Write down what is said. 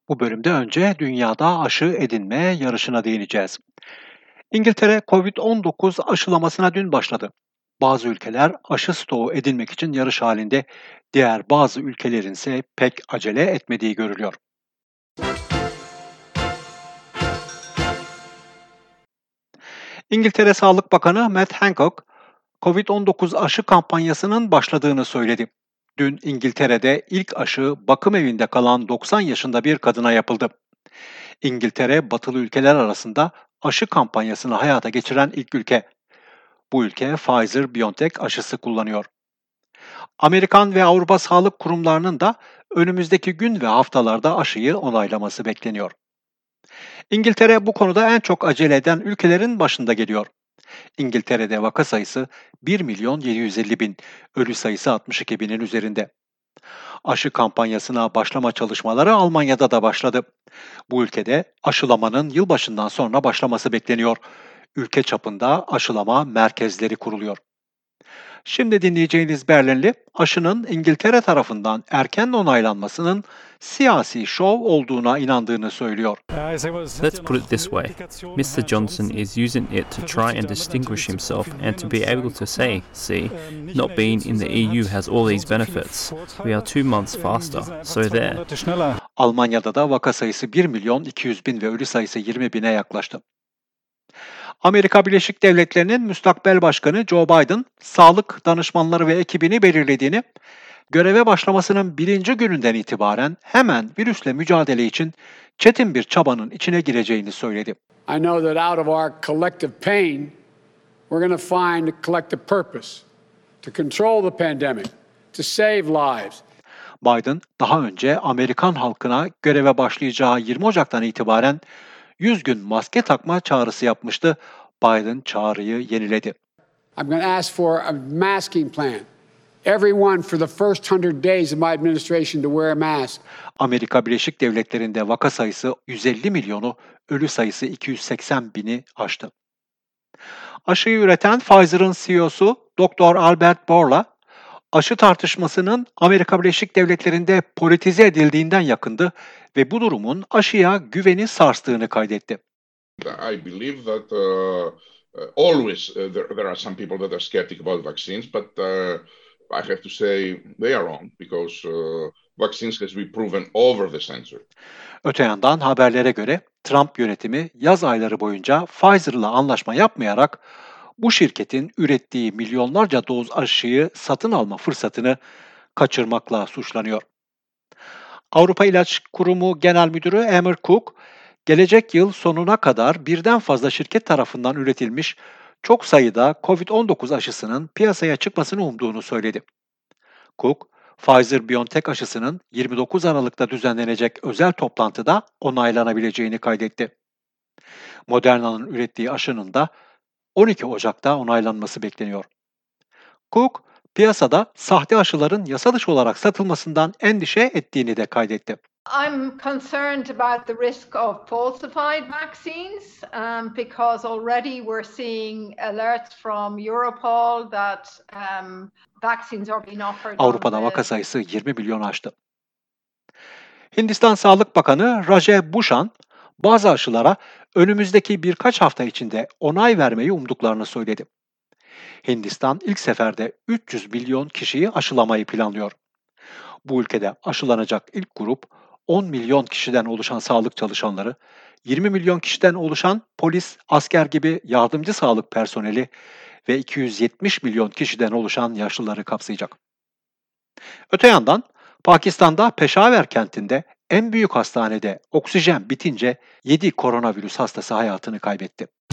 Bu bölümde önce dünyada aşı edinme yarışına değineceğiz. İngiltere COVID-19 aşılamasına dün başladı. Bazı ülkeler aşı stoğu edinmek için yarış halinde, diğer bazı ülkelerin ise pek acele etmediği görülüyor. İngiltere Sağlık Bakanı Matt Hancock, COVID-19 aşı kampanyasının başladığını söyledi. Dün İngiltere'de ilk aşı bakım evinde kalan 90 yaşında bir kadına yapıldı. İngiltere, batılı ülkeler arasında aşı kampanyasını hayata geçiren ilk ülke. Bu ülke Pfizer-BioNTech aşısı kullanıyor. Amerikan ve Avrupa sağlık kurumlarının da önümüzdeki gün ve haftalarda aşıyı onaylaması bekleniyor. İngiltere bu konuda en çok acele eden ülkelerin başında geliyor. İngiltere'de vaka sayısı 1 milyon 750 bin, ölü sayısı 62 binin üzerinde. Aşı kampanyasına başlama çalışmaları Almanya'da da başladı. Bu ülkede aşılamanın yılbaşından sonra başlaması bekleniyor. Ülke çapında aşılama merkezleri kuruluyor. Şimdi dinleyeceğiniz Berlinli, aşının İngiltere tarafından erken onaylanmasının siyasi şov olduğuna inandığını söylüyor. Let's put it this way. Mr. Johnson is using it to try and distinguish himself and to be able to say, see, not being in the EU has all these benefits. We are 2 months faster, so there. Almanya'da da vaka sayısı 1 milyon 200 bin ve ölü sayısı 20 bine yaklaştı. Amerika Birleşik Devletleri'nin müstakbel başkanı Joe Biden, sağlık danışmanları ve ekibini belirlediğini, göreve başlamasının birinci gününden itibaren hemen virüsle mücadele için çetin bir çabanın içine gireceğini söyledi. I know that out of our collective pain, we're going to find a collective purpose to control the pandemic, to save lives. Biden, daha önce Amerikan halkına göreve başlayacağı 20 Ocak'tan itibaren 100 gün maske takma çağrısı yapmıştı. Biden çağrıyı yeniledi. I'm going to ask for a masking plan. Everyone for the first 100 days of my administration to wear a mask. Amerika Birleşik Devletleri'nde vaka sayısı 150 milyonu, ölü sayısı 280 bini aştı. Aşıyı üreten Pfizer'ın CEO'su Dr. Albert Bourla, aşı tartışmasının Amerika Birleşik Devletleri'nde politize edildiğinden yakındı ve bu durumun aşıya güveni sarstığını kaydetti. I believe that always there are some people that are skeptic about vaccines, but I have to say they are wrong because vaccines has been proven over the century. Öte yandan haberlere göre Trump yönetimi yaz ayları boyunca Pfizer'la anlaşma yapmayarak bu şirketin ürettiği milyonlarca doz aşıyı satın alma fırsatını kaçırmakla suçlanıyor. Avrupa İlaç Kurumu Genel Müdürü Emmer Cook, gelecek yıl sonuna kadar birden fazla şirket tarafından üretilmiş çok sayıda COVID-19 aşısının piyasaya çıkmasını umduğunu söyledi. Cook, Pfizer-BioNTech aşısının 29 Aralık'ta düzenlenecek özel toplantıda onaylanabileceğini kaydetti. Moderna'nın ürettiği aşının da 12 Ocak'ta onaylanması bekleniyor. Cook, piyasada sahte aşıların yasa dışı olarak satılmasından endişe ettiğini de kaydetti. I'm concerned about the risk of falsified vaccines because already we're seeing alerts from Europol that vaccines are being offered. Avrupa'da vaka sayısı 20 milyon aştı. Hindistan Sağlık Bakanı Rajesh Bhushan, bazı aşılara önümüzdeki birkaç hafta içinde onay vermeyi umduklarını söyledi. Hindistan ilk seferde 300 milyon kişiyi aşılamayı planlıyor. Bu ülkede aşılanacak ilk grup 10 milyon kişiden oluşan sağlık çalışanları, 20 milyon kişiden oluşan polis, asker gibi yardımcı sağlık personeli ve 270 milyon kişiden oluşan yaşlıları kapsayacak. Öte yandan Pakistan'da Peşaver kentinde en büyük hastanede oksijen bitince 7 koronavirüs hastası hayatını kaybetti.